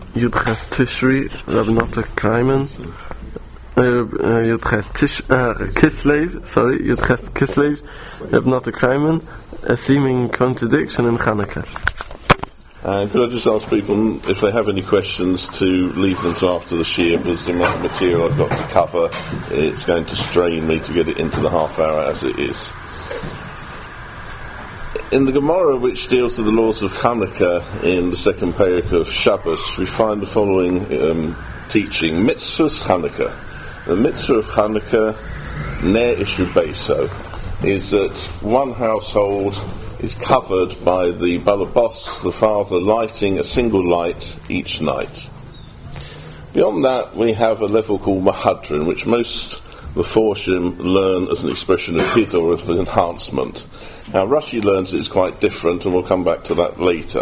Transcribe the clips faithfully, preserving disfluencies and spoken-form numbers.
Yudches Tishri, Reb Nata Kreiman, Yudches Tish, Kislev, sorry, Yudches Kislev, Reb Nata Kreiman, a seeming contradiction in Hanukkah. And could I just ask people if they have any questions to leave them to after the shiur, because the amount of material I've got to cover, it's going to strain me to get it into the half hour as it is. In the Gemara, which deals with the laws of Hanukkah in the second parak of Shabbos, we find the following um, teaching: Mitzvahs Hanukkah. The mitzvah of Hanukkah, Ner Ishu Beiso, is that one household is covered by the balabos, the father, lighting a single light each night. Beyond that, we have a level called Mahadrin, which most Meforshim learn as an expression of hid or of enhancement. Now, Rashi learns it's quite different, and we'll come back to that later.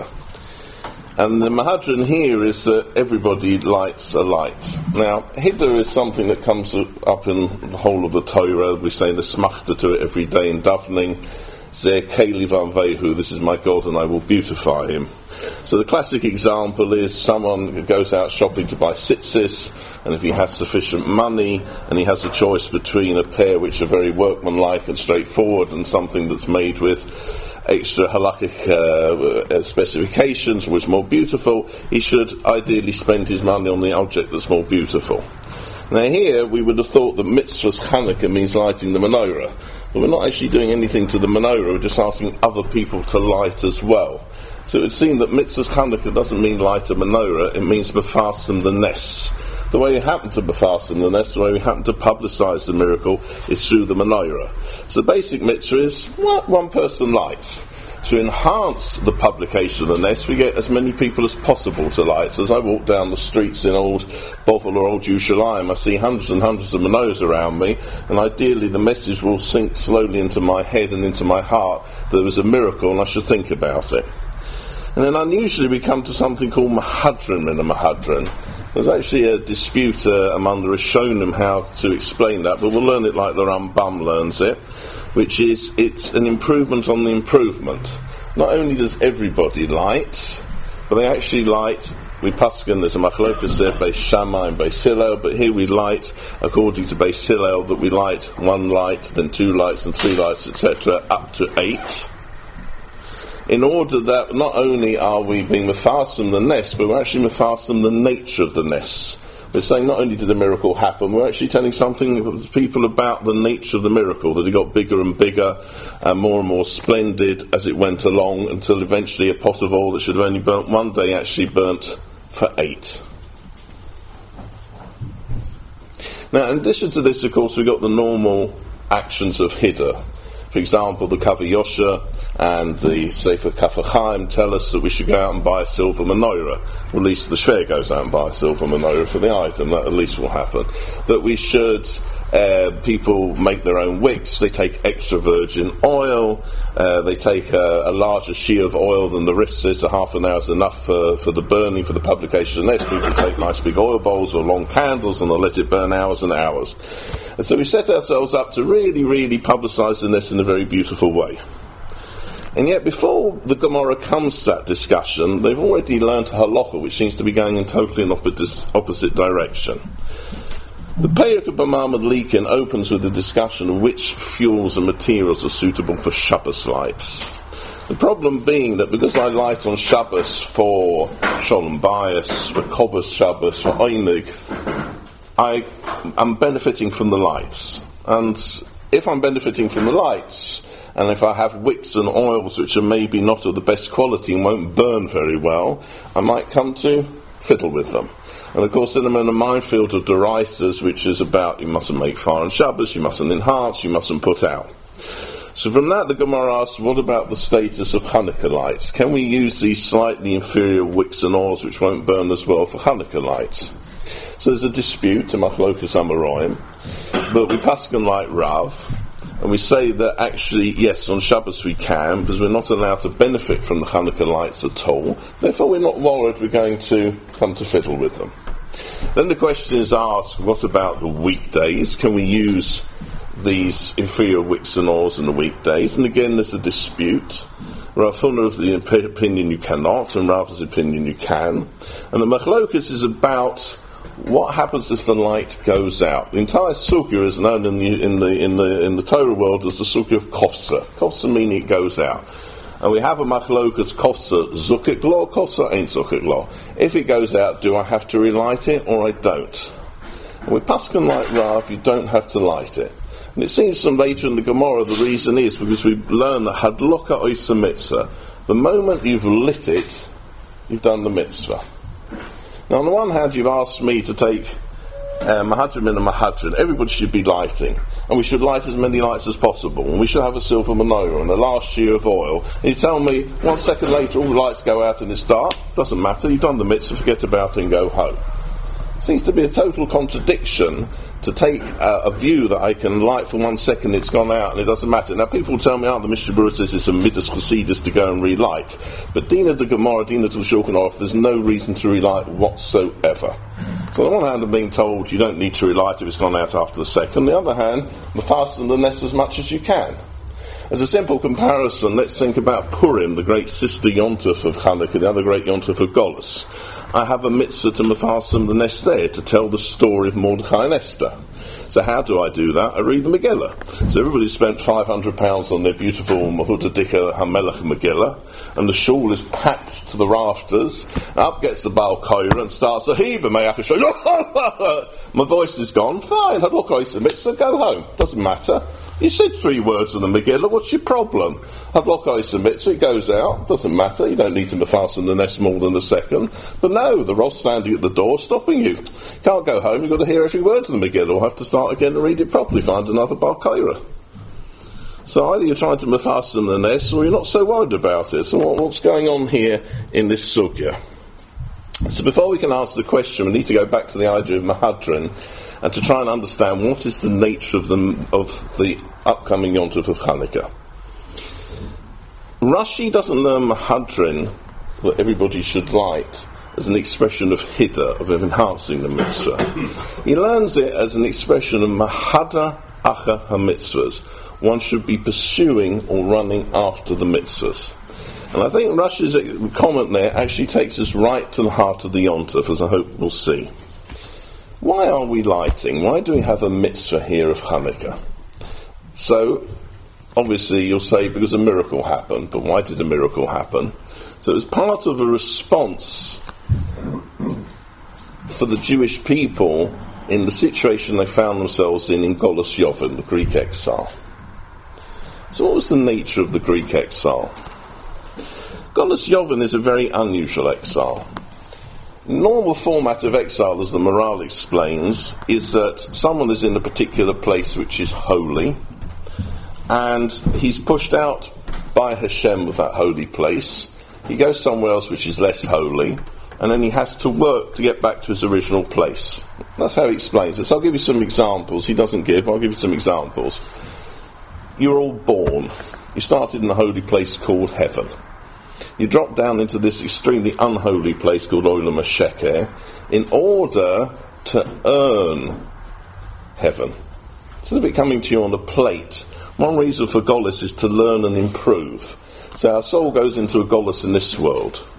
And the Mahadrin here is that everybody lights a light. Now, Hiddur is something that comes up in the whole of the Torah. We say the smachta to it every day in davening. Zeh Keli Vanvehu, this is my God and I will beautify him. So the classic example is someone goes out shopping to buy tzitzis, and if he has sufficient money and he has a choice between a pair which are very workmanlike and straightforward and something that's made with extra halakhic uh, specifications which is more beautiful, he should ideally spend his money on the object that's more beautiful. Now here we would have thought that mitzvahs Hanukkah means lighting the menorah, but we're not actually doing anything to the menorah, we're just asking other people to light as well. So it would seem that mitzvahs Hanukkah doesn't mean light a menorah, it means befasten the nes. The way we happen to befasten the nes, the way we happen to publicise the miracle, is through the menorah. So the basic mitzvah is what one person lights. To enhance the publication of the nes, we get as many people as possible to light. So as I walk down the streets in old Bovel or old Yerushalayim, I see hundreds and hundreds of menorahs around me, and ideally the message will sink slowly into my head and into my heart that there was a miracle and I should think about it. And then unusually we come to something called Mahadrin in a Mahadrin. There's actually a dispute uh, among the Rishonim how to explain that, but we'll learn it like the Rambam learns it, which is it's an improvement on the improvement. Not only does everybody light, but they actually light, we paskin, there's a machlokas there, Beis Shammai and Beis Hillel, but here we light, according to Beis Hillel, that we light one light, then two lights and three lights, et cetera, up to eight. In order that not only are we being mefasim the nes, but we're actually mefasim the nature of the nes. We're saying not only did the miracle happen, we're actually telling something to people about the nature of the miracle, that it got bigger and bigger and more and more splendid as it went along, until eventually a pot of oil that should have only burnt one day actually burnt for eight. Now, in addition to this, of course, we've got the normal actions of Hiddur. For example, the Kaveh Yosher and the Sefer Kaf HaChaim tell us that we should go out and buy a silver menorah. Well, at least the shver goes out and buy a silver menorah for the item. That at least will happen. That we should, uh, people make their own wicks. They take extra virgin oil. Uh, they take a, a larger shear of oil than the Rif says. So half an hour is enough for, for the burning, for the publication. The next people take nice big oil bowls or long candles, and they'll let it burn hours and hours. And so we set ourselves up to really, really publicise this in a very beautiful way. And yet before the Gemara comes to that discussion, they've already learnt a halacha which seems to be going in totally an opposite, opposite direction. The Perek of Bamar Madlikin opens with a discussion of which fuels and materials are suitable for Shabbos lights. The problem being that because I light on Shabbos for Sholem Bayis, for Kobus Shabbos, for Einig, I am benefiting from the lights. And if I'm benefiting from the lights, and if I have wicks and oils which are maybe not of the best quality and won't burn very well, I might come to fiddle with them. And of course then I'm in a minefield of derisers, which is about you mustn't make fire on Shabbos, you mustn't enhance, you mustn't put out. So from that the Gemara asks, what about the status of Hanukkah lights? Can we use these slightly inferior wicks and oils which won't burn as well for Hanukkah lights? So there's a dispute to Machlokas Amoraim, but we paskin like Rav, and we say that actually, yes, on Shabbos we can, because we're not allowed to benefit from the Hanukkah lights at all. Therefore we're not worried we're going to come to fiddle with them. Then the question is asked, what about the weekdays? Can we use these inferior wicks and oils in the weekdays? And again there's a dispute. Rav Huna of the opinion you cannot, and Rav's opinion you can. And the Machlokas is about what happens if the light goes out. The entire sugya is known in the in the in the in the Torah world as the sugya of kofsa. Kofsa meaning it goes out. And we have a Machlokas kofsa zukik law, kofsa ain't zukik law. If it goes out, do I have to relight it or I don't? And with paskin like Rav, you don't have to light it. And it seems from later in the Gemara the reason is because we learn that hadloka oisa mitzvah, the moment you've lit it, you've done the mitzvah. Now on the one hand you've asked me to take uh, Mahadrim and a Mahadrin, everybody should be lighting, and we should light as many lights as possible, and we should have a silver menorah and a last shear of oil, and you tell me one second later all the lights go out and it's dark, doesn't matter, you've done the mitzvah, forget about it and go home. Seems to be a total contradiction to take uh, a view that I can light for one second, it's gone out, and it doesn't matter. Now, people tell me, oh, the Mishnah Berurah says it's a midas chasidus to go and relight. But Dina de Gemara, Dina de Shulchan Aruch, there's no reason to relight whatsoever. So on the one hand, I'm being told you don't need to relight if it's gone out after the second. On the other hand, fasten the nest as much as you can. As a simple comparison, let's think about Purim, the great sister Yontef of Chanukah, the other great Yontef of Golus. I have a mitzvah to mefarsem the nest there to tell the story of Mordechai and Esther. So how do I do that? I read the Megillah. So everybody spent five hundred pounds on their beautiful Mahuta Dika Hamelech Megillah, and the shul is packed to the rafters. Up gets the Baal Koira and starts a Hebrew. My voice is gone. Fine, I'd look at the mitzvah, go home. Doesn't matter. You said three words in the Megillah, what's your problem? Hadlokai submit, so it goes out, doesn't matter, you don't need to fasten the nest more than a second. But no, the Ross standing at the door stopping you. Can't go home, you've got to hear every word in the Megillah, or have to start again and read it properly, find another Bar Kaira. So either you're trying to mefasten the nest, or you're not so worried about it. So what, what's going on here in this sugya? So before we can answer the question, we need to go back to the idea of Mahadrin, and to try and understand what is the nature of the, of the upcoming Yontef of Chanukah. Rashi doesn't learn Mahadrin, that everybody should light, as an expression of Hida, of enhancing the mitzvah. He learns it as an expression of Mahada Acha HaMitzvahs. One should be pursuing or running after the mitzvahs. And I think Rashi's comment there actually takes us right to the heart of the Yontef, as I hope we'll see. Why are we lighting? Why do we have a mitzvah here of Chanukah? So, obviously you'll say because a miracle happened, but why did a miracle happen? So it was part of a response for the Jewish people in the situation they found themselves in in Golus Yavin, the Greek exile. So what was the nature of the Greek exile? Golus Yavin is a very unusual exile. Normal format of exile, as the Maral explains, is that someone is in a particular place which is holy, and he's pushed out by Hashem of that holy place. He goes somewhere else which is less holy, and then he has to work to get back to his original place. That's how he explains this. I'll give you some examples. He doesn't give, I'll give you some examples. You're all born. You started in a holy place called heaven. You drop down into this extremely unholy place called Olam HaSheker in order to earn heaven. Instead of it coming to you on a plate, one reason for Golus is to learn and improve. So our soul goes into a Golus in this world.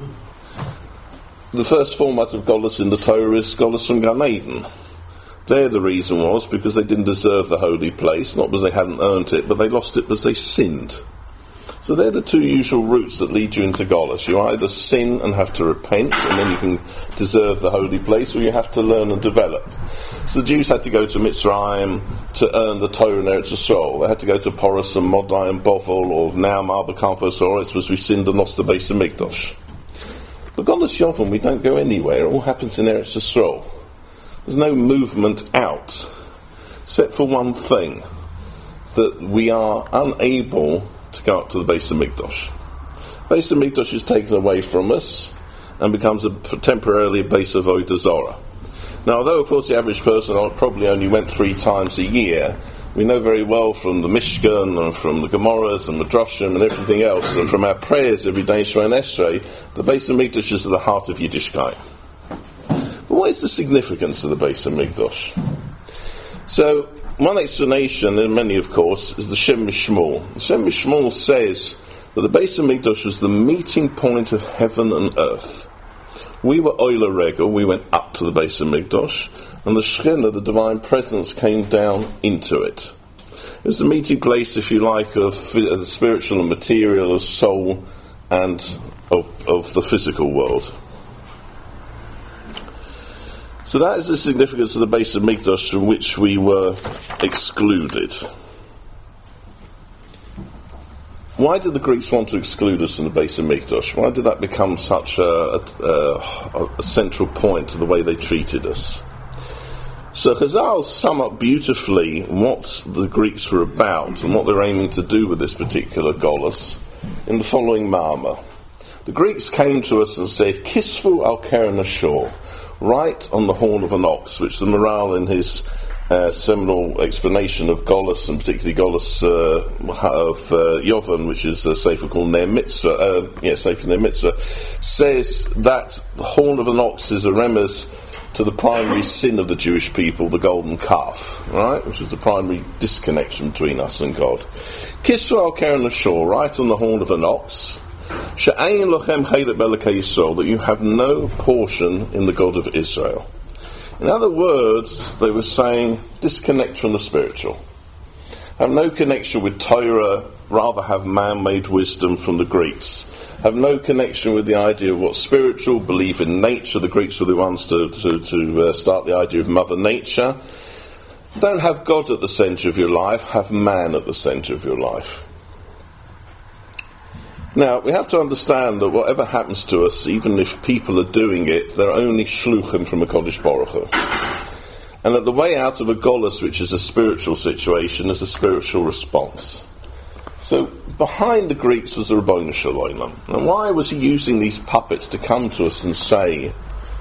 The first format of Golus in the Torah is Golus from Gan Eden. There the reason was because they didn't deserve the holy place, not because they hadn't earned it, but they lost it because they sinned. So they're the two usual routes that lead you into Golus. You either sin and have to repent, and then you can deserve the holy place, or you have to learn and develop. So the Jews had to go to Mitzrayim to earn the Torah and Eretz Yisrael. They had to go to Porus and Modai and Bovel, or now Ma'abakamfos, or it was we sinned and lost the Beis HaMikdash. But Golus Yavin, we don't go anywhere. It all happens in Eretz Yisrael. There's no movement out, except for one thing, that we are unable to go up to the Beis HaMikdash. Beis HaMikdash is taken away from us and becomes a, temporarily a base of Avodah Zarah. Now, although of course the average person probably only went three times a year, we know very well from the Mishkan and from the Gemaras and the Drashim and everything else, and from our prayers every day, Shrein Esrei, the Beis HaMikdash is at the heart of Yiddishkeit. But what is the significance of the Beis HaMikdash? So, one explanation, and many of course, is the Shem Mishmul. The Shem Mishmul says But the Beis Hamikdash was the meeting point of heaven and earth. We were Oila Regel, we went up to the Beis Hamikdash, and the Shekhinah, the divine presence, came down into it. It was the meeting place, if you like, of the spiritual and material, of soul, and of, of the physical world. So that is the significance of the Beis Hamikdash from which we were excluded. Why did the Greeks want to exclude us from the Beis Hamikdash? Why did that become such a, a, a central point to the way they treated us? So Chazal sum up beautifully what the Greeks were about and what they're aiming to do with this particular Golus in the following Mama. The Greeks came to us and said, Kisfu al Keren Ashur, right on the horn of an ox, which the Maral in his uh, seminal explanation of Golus, and particularly Golus uh, of uh, Yovan, which is a sefer called Ner Mitzvah, uh, yeah, sefer Ner Mitzvah, says that the horn of an ox is a remez to the primary sin of the Jewish people, the golden calf, right, which is the primary disconnection between us and God. Kisru al Keren Ashur, right on the horn of an ox, she'ayin lochem chelik be'elokei Yisrael, that you have no portion in the God of Israel. In other words, they were saying, disconnect from the spiritual. Have no connection with Torah, rather have man-made wisdom from the Greeks. Have no connection with the idea of what's spiritual, believe in nature. The Greeks were the ones to, to, to uh, start the idea of Mother Nature. Don't have God at the centre of your life, have man at the centre of your life. Now, we have to understand that whatever happens to us, even if people are doing it, they're only shluchim from a Kodesh Baruch Hu. And that the way out of a golus, which is a spiritual situation, is a spiritual response. So, behind the Greeks was the Rabbanu Shalom. And why was he using these puppets to come to us and say,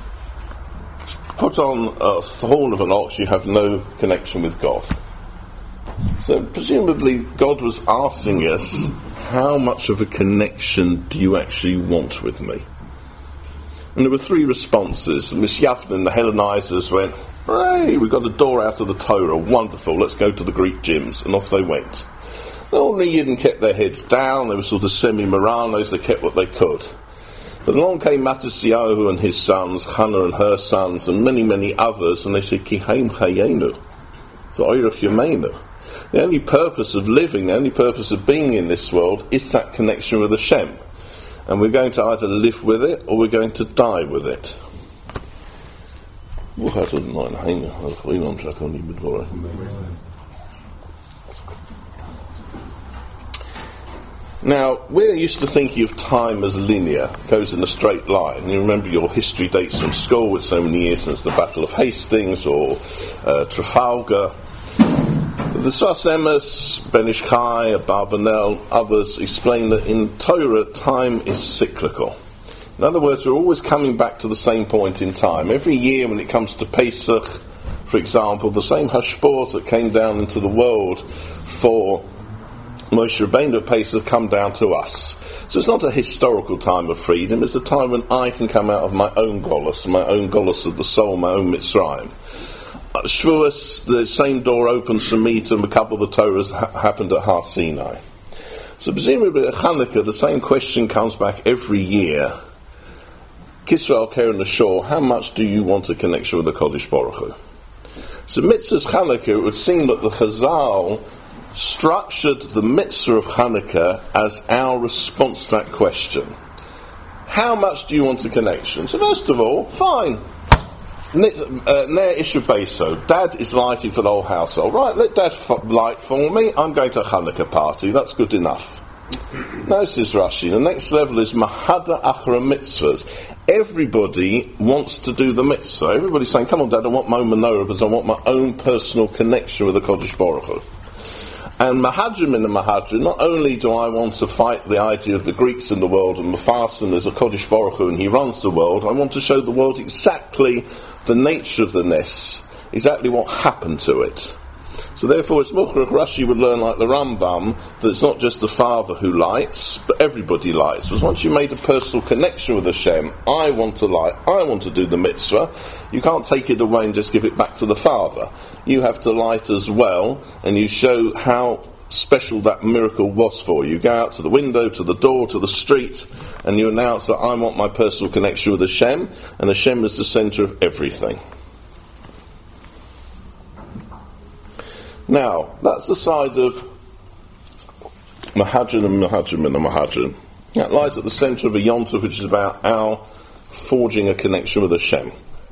put on a horn of an ox, you have no connection with God? So, presumably, God was asking us, how much of a connection do you actually want with me? And there were three responses. Misyafnin, the Hellenizers, went, hey, we got a door out of the Torah, wonderful, let's go to the Greek gyms. And off they went. The ordinary Yidden kept their heads down, they were sort of semi-Moranos, they kept what they could. But along came Matisyahu and his sons, Hannah and her sons, and many, many others, and they said, Ki haim chayenu, v'oirach yameinu. The only purpose of living, the only purpose of being in this world is that connection with Hashem. And we're going to either live with it or we're going to die with it. Now, we're used to thinking of time as linear, it goes in a straight line. You remember your history dates from school, it's so many years since the Battle of Hastings or uh, Trafalgar. The Sfas Emes, Ben Ish Chai, Abarbanel, others explain that in Torah time is cyclical. In other words, we're always coming back to the same point in time. Every year when it comes to Pesach, for example, the same hashpors that came down into the world for Moshe Rabbeinu at Pesach come down to us. So it's not a historical time of freedom, it's a time when I can come out of my own golus, my own golus of the soul, my own Mitzrayim. Shavuos, the same door opens for me to a couple of the Torahs ha- happened at Har Sinai. So presumably at Hanukkah, the same question comes back every year. Kisru al Keren Ashur, how much do you want a connection with the Kodesh Baruch Hu? So mitzvahs Hanukkah, it would seem that the Chazal structured the mitzvah of Hanukkah as our response to that question. How much do you want a connection? So first of all, fine. Ner Isha Beso, Dad is lighting for the whole household. Right, let Dad f- light for me. I'm going to a Hanukkah party. That's good enough. No, says Rashi. The next level is Mahada Achra Mitzvahs. Everybody wants to do the mitzvah. Everybody's saying, come on, Dad, I want my own menorah because I want my own personal connection with the Kodesh Baruch Hu. And Mahadrim in the Mahadrim, not only do I want to fight the idea of the Greeks in the world and Mepharsim is a Kodesh Baruch Hu and he runs the world, I want to show the world exactly the nature of the Nes, exactly what happened to it. So therefore it's Mukhrach Rashi would learn like the Rambam that it's not just the father who lights, but everybody lights. Because once you made a personal connection with Hashem, I want to light, I want to do the mitzvah, you can't take it away and just give it back to the father. You have to light as well, and you show how special that miracle was for you. You go out to the window, to the door, to the street, and you announce that I want my personal connection with Hashem, and Hashem is the centre of everything. Now, that's the side of Mahadran and Mahadran and Mahadran. That lies at the centre of a Yontif, which is about our forging a connection with Hashem.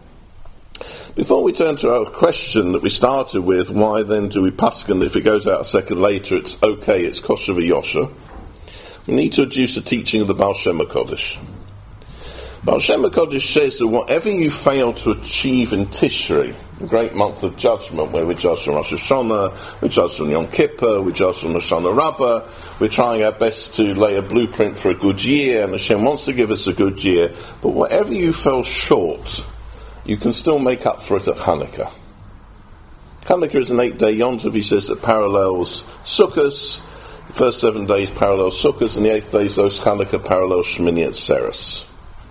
Before we turn to our question that we started with, why then do we paskin if it goes out a second later, it's okay, it's kosher v'yosher, we need to introduce the teaching of the Baal Shem HaKodesh. Baal Shem HaKodesh says that whatever you fail to achieve in Tishrei, the great month of judgment, where we judge on Rosh Hashanah, we judge on Yom Kippur, we judge on Hoshana Rabbah, we're trying our best to lay a blueprint for a good year, and Hashem wants to give us a good year, but whatever you fell short, you can still make up for it at Hanukkah. Hanukkah is an eight-day Yontif, he says, that parallels Sukkot. The first seven days parallel Sukkot, and the eighth day, those Hanukkah parallel Shmini Atzeres.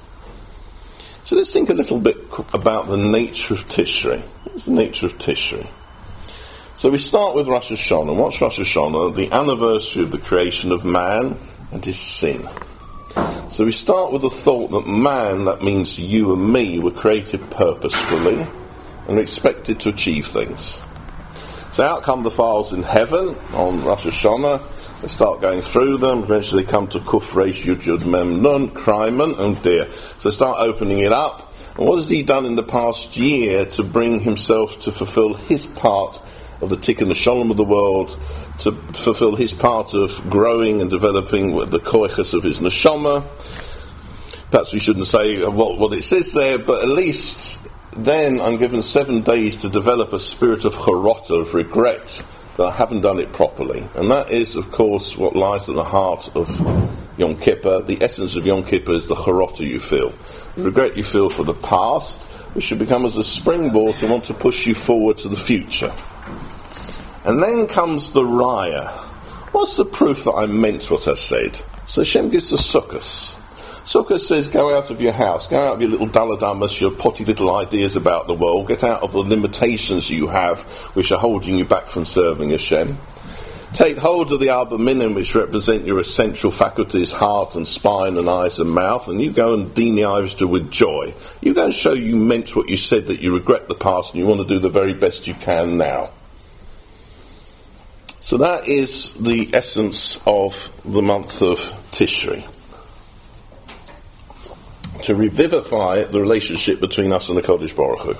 So let's think a little bit about the nature of Tishrei. What's the nature of Tishrei? So we start with Rosh Hashanah. What's Rosh Hashanah? The anniversary of the creation of man and his sin. So we start with the thought that man, that means you and me, were created purposefully and are expected to achieve things. So out come the files in heaven on Rosh Hashanah. They start going through them. Eventually come to Kuf Reish Yud Yud Mem Nun, Kryman, and Deer. So they start opening it up. And what has he done in the past year to bring himself to fulfill his part of the Tikkun Shalom of the world, to fulfill his part of growing and developing the koiches of his neshama? Perhaps we shouldn't say what, what it says there, but at least then I'm given seven days to develop a spirit of charota, of regret, that I haven't done it properly. And that is, of course, what lies at the heart of Yom Kippur. The essence of Yom Kippur is the charota you feel. The regret you feel for the past, which should become as a springboard to want to push you forward to the future. And then comes the raya. What's the proof that I meant what I said? So Hashem gives us Sukkot. Sukkot says, go out of your house, go out of your little daladamas, your potty little ideas about the world, get out of the limitations you have, which are holding you back from serving Hashem. Take hold of the Arba Minim, which represent your essential faculties, heart and spine and eyes and mouth, and you go and dini Ivester with joy. You go and show you meant what you said, that you regret the past and you want to do the very best you can now. So that is the essence of the month of Tishrei. To revivify the relationship between us and the Kodesh Baruch Hu.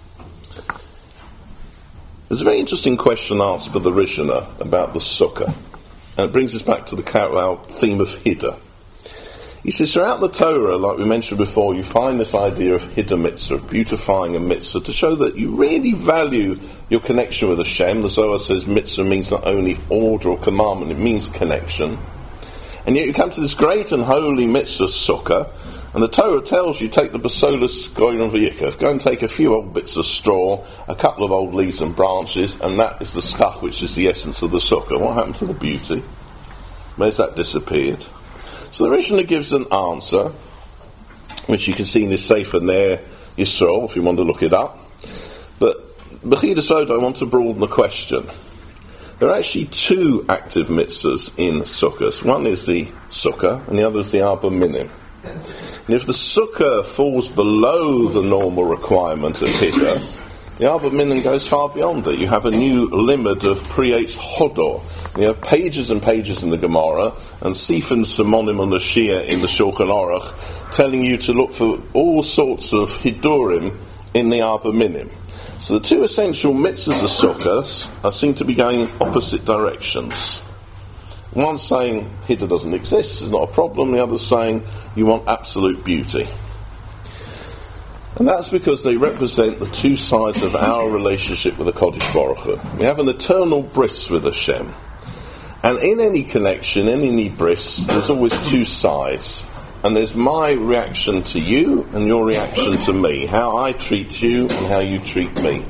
There's a very interesting question asked by the Rishonah about the Sukkah. And it brings us back to the our theme of Hiddah. He says, throughout the Torah, like we mentioned before, you find this idea of Hiddah mitzvah, of beautifying a mitzvah, to show that you really value your connection with Hashem. The Zohar says mitzvah means not only order or commandment, it means connection. And yet you come to this great and holy mitzvah, Sukkah, and the Torah tells you, take the basolas goyin and v'yikav, go and take a few old bits of straw, a couple of old leaves and branches, and that is the stuff which is the essence of the Sukkah. What happened to the beauty? Where's that disappeared? So the Rishonah gives an answer, which you can see in this Sefer there, Yisrael, if you want to look it up. But B'chidas Voda, I want to broaden the question. There are actually two active mitzvahs in Sukkot. One is the Sukkah, and the other is the Arba Minim. And if the Sukkah falls below the normal requirement of Hiddah, the Arba Minim goes far beyond it. You have a new limit of Priyetz Hodor. You have pages and pages in the Gemara, and Sifim Simonim on the Shia in the Shulchan Aruch, telling you to look for all sorts of Hidurim in the Arba Minim. So the two essential mitzvahs of Sukkot are seen to be going in opposite directions. One saying Hiddah doesn't exist, it's not a problem. The other saying you want absolute beauty. And that's because they represent the two sides of our relationship with the Kodesh Baruch Hu. We have an eternal bris with Hashem. And in any connection, in any bris, there's always two sides. And there's my reaction to you and your reaction to me. How I treat you and how you treat me.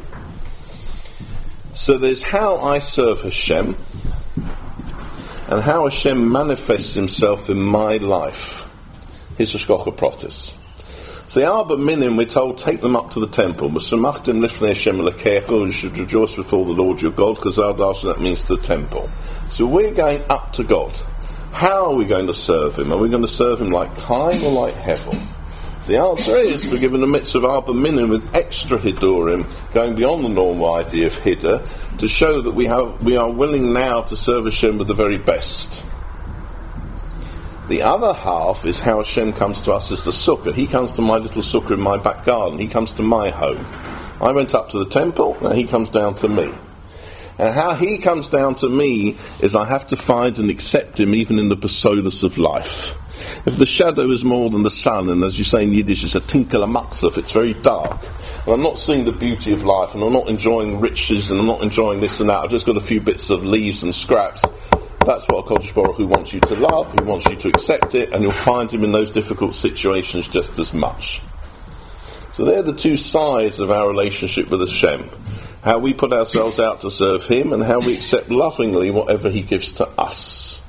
So there's how I serve Hashem and how Hashem manifests himself in my life. His Hashgacha Pratis. So the Arba Minim, we're told, take them up to the temple. You should rejoice before the Lord your God, because that means to the temple. So we're going up to God. How are we going to serve him? Are we going to serve him like Kain or like Hevel? So the answer is, we're given a mitzvah of Arba Minim with extra Hidurim, going beyond the normal idea of Hiddur, to show that we have we are willing now to serve Hashem with the very best. The other half is how Hashem comes to us as the sukkah. He comes to my little sukkah in my back garden. He comes to my home. I went up to the temple, now he comes down to me. And how he comes down to me is I have to find and accept him even in the personas of life. If the shadow is more than the sun, and as you say in Yiddish, it's a tinkel amatzef, it's very dark, and I'm not seeing the beauty of life, and I'm not enjoying riches, and I'm not enjoying this and that, I've just got a few bits of leaves and scraps. That's what HaKadosh Baruch Hu wants you to love. He wants you to accept it, and you'll find him in those difficult situations just as much. So they're the two sides of our relationship with Hashem. How we put ourselves out to serve him, and how we accept lovingly whatever he gives to us.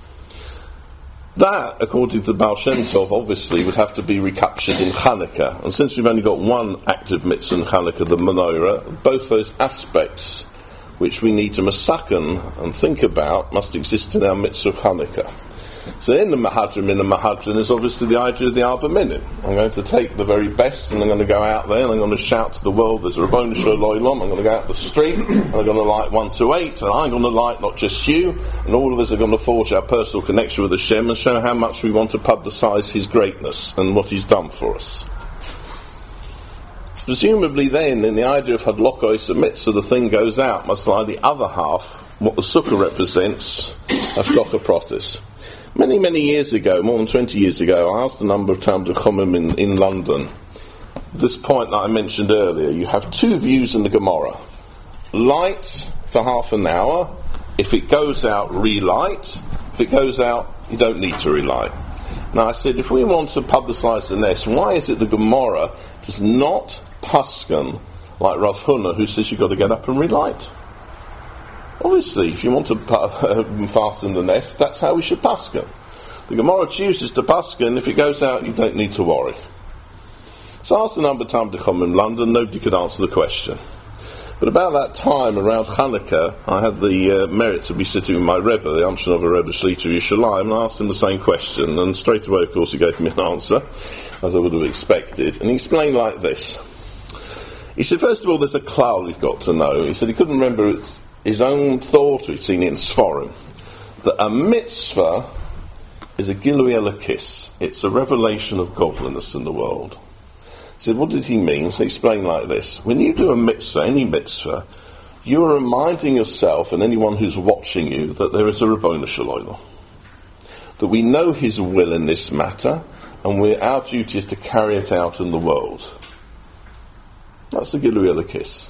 That, according to Baal Shem Tov, obviously would have to be recaptured in Hanukkah. And since we've only got one active mitzvah in Hanukkah, the menorah, both those aspects which we need to masaken and think about must exist in our mitzvah of Hanukkah. So in the Mahadrim, in the Mahadrim is obviously the idea of the Arba Minim. I'm going to take the very best and I'm going to go out there and I'm going to shout to the world, there's a Rabboni Shalom Olam. I'm going to go out the street and I'm going to light one to eight, and I'm going to light not just you, and all of us are going to forge our personal connection with Hashem and show how much we want to publicise his greatness and what he's done for us. Presumably then, in the idea of Hadlokos and Mitzvah, the thing goes out, must lie the other half, what the Sukkah represents, Hashgacha Pratis. Many, many years ago, more than twenty years ago, I asked a number of Talmidei Chacham in, in London, this point that I mentioned earlier. You have two views in the Gemara. Light for half an hour. If it goes out, relight. If it goes out, you don't need to relight. Now I said, if we want to publicise the Ness, why is it the Gemara does not paskin like Rav Huna, who says you've got to get up and relight? Obviously, if you want to fasten the nest, that's how we should paskin. The Gemara chooses to paskin, if it goes out, you don't need to worry. So I asked a number of Talmidei Chacham in London, nobody could answer the question. But about that time, around Hanukkah, I had the uh, merit to be sitting with my Rebbe, the Amshinova Rebbe Shlita Yerushalayim, and I asked him the same question, and straight away, of course, he gave me an answer, as I would have expected, and he explained like this. He said, first of all, there's a klal you've got to know. He said he couldn't remember his, his own thought, he'd seen it in Sforim, that a mitzvah is a Gilui Elokis. It's a revelation of godliness in the world. He said, what did he mean? So he explained like this. When you do a mitzvah, any mitzvah, you are reminding yourself and anyone who's watching you that there is a Rabboni Shalom. That we know his will in this matter, and we're, our duty is to carry it out in the world. That's the Gilui Elokis.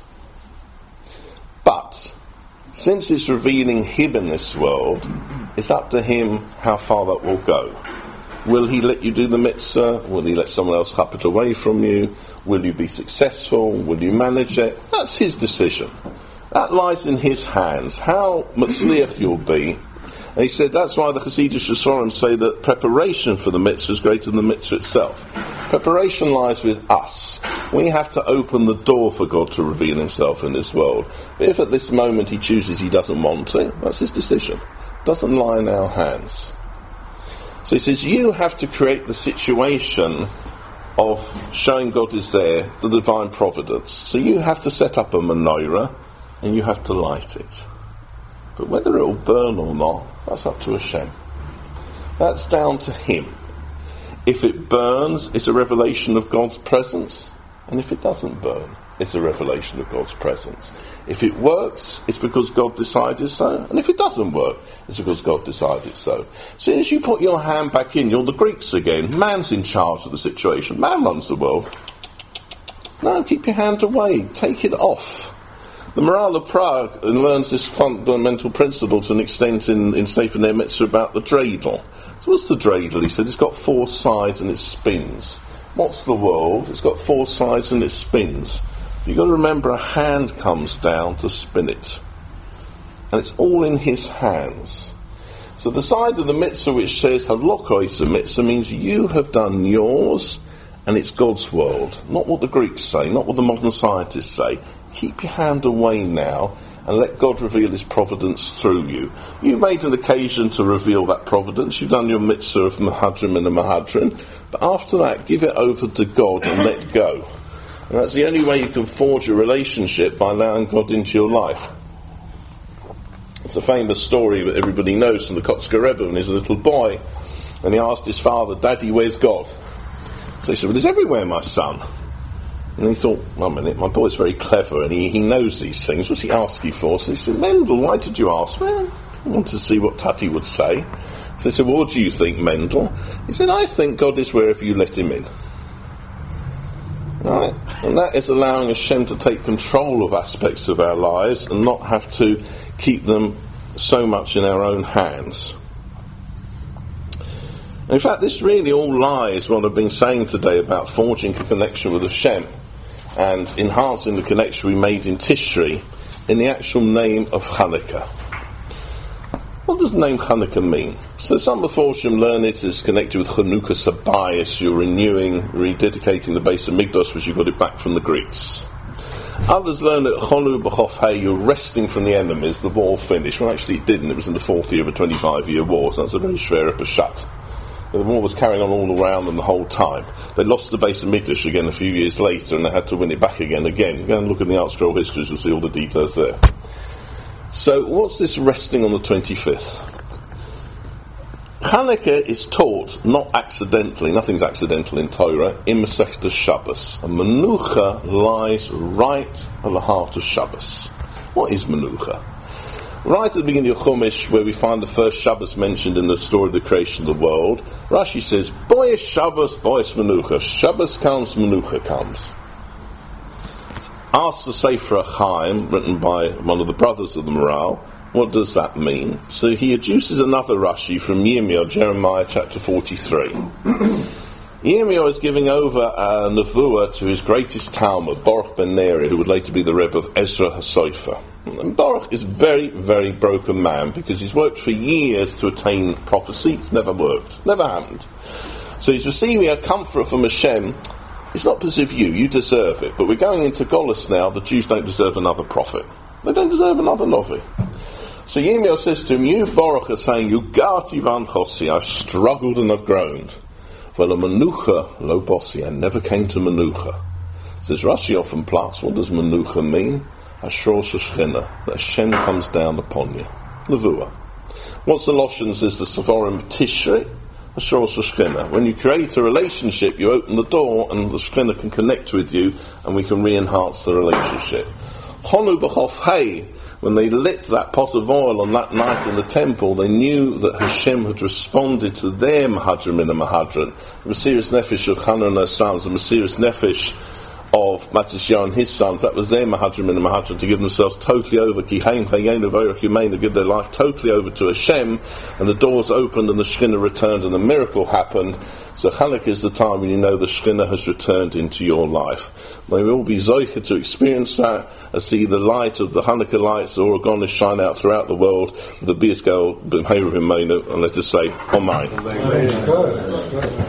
But, since it's revealing him in this world, it's up to him how far that will go. Will he let you do the mitzvah? Will he let someone else chop it away from you? Will you be successful? Will you manage it? That's his decision. That lies in his hands. How matzliach you'll be. And he said that's why the Chassidish Sforim say that preparation for the mitzvah is greater than the mitzvah itself. Preparation lies with us. We have to open the door for God to reveal himself in this world. But if at this moment he chooses he doesn't want to, that's his decision. It doesn't lie in our hands. So he says, you have to create the situation of showing God is there, the divine providence. So you have to set up a menorah, and you have to light it. But whether it will burn or not, that's up to Hashem. That's down to him. If it burns, it's a revelation of God's presence. And if it doesn't burn, it's a revelation of God's presence. If it works, it's because God decided so. And if it doesn't work, it's because God decided so. As soon as you put your hand back in, you're the Greeks again. Man's in charge of the situation. Man runs the world. No, keep your hand away. Take it off. The Maharal of Prague learns this fundamental principle to an extent in, in Sefer Mitzvah about the dreidel. So what's the dreidel? He said it's got four sides and it spins. What's the world? It's got four sides and it spins. You've got to remember a hand comes down to spin it. And it's all in his hands. So the side of the mitzvah which says Hadlokos mitzvah means you have done yours and it's God's world, not what the Greeks say, not what the modern scientists say. Keep your hand away now and let God reveal his providence through you. You made an occasion to reveal that providence. You've done your mitzvah of Mahadrim and a Mahadrin, but after that, give it over to God and let go. And that's the only way you can forge a relationship, by allowing God into your life. It's a famous story that everybody knows from the Kotzker Rebbe when he's a little boy, and he asked his father, "Daddy, where's God?" So he said, "Well, he's everywhere, my son." And he thought, one minute, my boy's very clever and he, he knows these things. What's he asking for? So he said, "Mendel, why did you ask?" "Well, I wanted to see what Tati would say." So he said, "Well, what do you think, Mendel?" He said, "I think God is wherever you let him in." Right? And that is allowing Hashem to take control of aspects of our lives and not have to keep them so much in our own hands. In fact, this really all lies what I've been saying today about forging a connection with Hashem and enhancing the connection we made in Tishri in the actual name of Hanukkah. What does the name Hanukkah mean? So some Meforshim learn it as connected with Chanukah Sabayis, you're renewing, rededicating the base of Mikdash, which you got it back from the Greeks. Others learn that Chonu B'chof Hey, you're resting from the enemies, the war finished. Well, actually it didn't, it was in the fourth year of a twenty-five year war, so that's a very shver Peshat. The war was carrying on all around them the whole time. They lost the base of Mikdash again a few years later, and they had to win it back again. Again, go and look at the Art Scroll histories, you'll see all the details there. So, what's this resting on the twenty-fifth? Hanukkah is taught, not accidentally, nothing's accidental in Torah, in Masechta Shabbos. And Menucha lies right at the heart of Shabbos. What is Menucha? Right at the beginning of Chumash, where we find the first Shabbos mentioned in the story of the creation of the world, Rashi says, "Boy Shabbos, boy Menucha." Shabbos comes, Menucha comes. Ask the Sefer Chaim, written by one of the brothers of the Maral, what does that mean? So he adduces another Rashi from Yirmiyahu, Jeremiah chapter forty-three. Yirmiyahu is giving over a nevuah to his greatest Talmud, Baruch ben Neri, who would later be the Rebbe of Ezra HaSofer. And Baruch is a very, very broken man, because he's worked for years to attain prophecy. It's never worked. Never happened. So he's receiving a comfort from Hashem. It's not because of you, you deserve it. But we're going into Golus now, the Jews don't deserve another prophet. They don't deserve another Novi. So Yirmiyahu says to him, you, Baruch, are saying, you Gati van Chossi, I've struggled and I've groaned. Well, a Menucha, lo bossi, I never came to Menucha. Says Rashi off and Platz, what does Menucha mean? Ashro Shechina, that Hashem comes down upon you. Nevuah. What's the Lashon, says the Savorim Tishri? Ashro Shechina. When you create a relationship, you open the door and the Shechina can connect with you and we can re-enhance the relationship. Chonu b'chof Hey, when they lit that pot of oil on that night in the temple, they knew that Hashem had responded to their Mahadrim in a Mahadran. The Mesiras Nefesh of Chana and her sons, the Mesiras Nefesh of Matisyahu and his sons, that was their Mahadrim in a Mahadran, to give themselves totally over, Ki Haim Chayenu V'Orach Yumeinu, to give their life totally over to Hashem, and the doors opened and the Shekhinah returned and the miracle happened. So Hanukkah is the time when you know the Shekhinah has returned into your life. May we all be zoicha to experience that, and see the light of the Hanukkah lights, the Oregonists, shine out throughout the world, with the Bias Gal B'Mheru Himenu, and let us say, Amen.